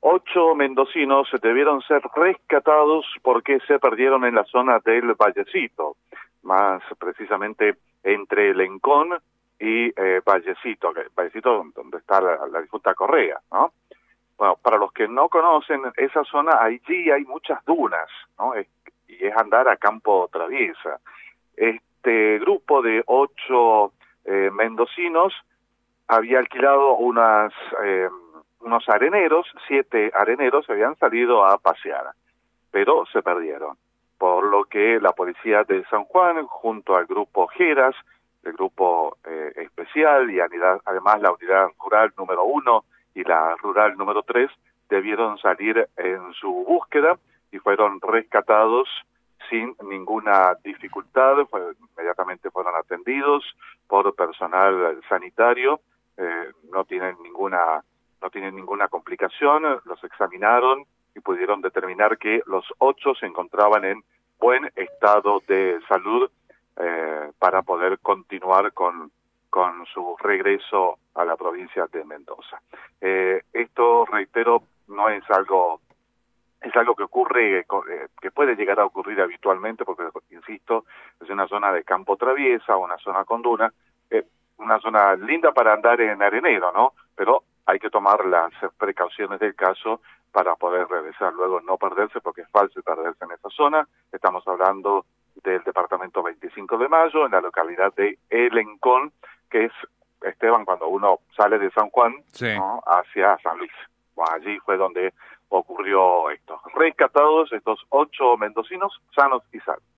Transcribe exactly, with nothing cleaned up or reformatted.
Ocho mendocinos debieron ser rescatados porque se perdieron en la zona del Vallecito, más precisamente entre Lencón y eh, Vallecito, que, Vallecito donde está la, la difunta Correa, ¿no? Bueno, para los que no conocen esa zona, allí hay muchas dunas, ¿no? Es, y es andar a campo traviesa. Este grupo de ocho eh, mendocinos había alquilado unas... Eh, unos areneros, siete areneros, habían salido a pasear, pero se perdieron, por lo que la policía de San Juan, junto al grupo Geras, el grupo eh, especial y unidad, además la unidad rural número uno y la rural número tres, debieron salir en su búsqueda y fueron rescatados sin ninguna dificultad, fue, inmediatamente fueron atendidos por personal sanitario, eh, no tienen ninguna no tienen ninguna complicación, los examinaron y pudieron determinar que los ocho se encontraban en buen estado de salud eh, para poder continuar con, con su regreso a la provincia de Mendoza. Eh, esto, reitero, no es algo, es algo que ocurre, eh, que puede llegar a ocurrir habitualmente, porque, insisto, es una zona de campo traviesa, una zona con duna, eh, una zona linda para andar en arenero, ¿no? Pero hay que tomar las precauciones del caso para poder regresar luego, no perderse, porque es falso perderse en esa zona. Estamos hablando del departamento veinticinco de mayo, en la localidad de Lencón, que es, Esteban, cuando uno sale de San Juan, sí, ¿no?, hacia San Luis. Bueno, allí fue donde ocurrió esto. Rescatados estos ocho mendocinos sanos y salvos.